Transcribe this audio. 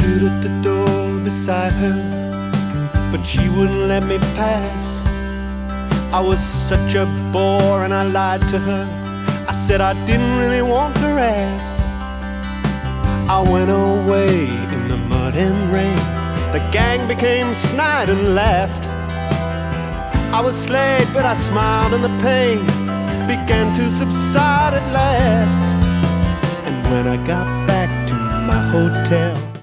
stood at the door beside her, but she wouldn't let me pass. I was such a bore and I lied to her. I said I didn't really want her ass. I went away in the mud and rain. The gang became snide and laughed. I was slayed, but I smiled, and the pain began to subside at last. And when I got back to my hotel,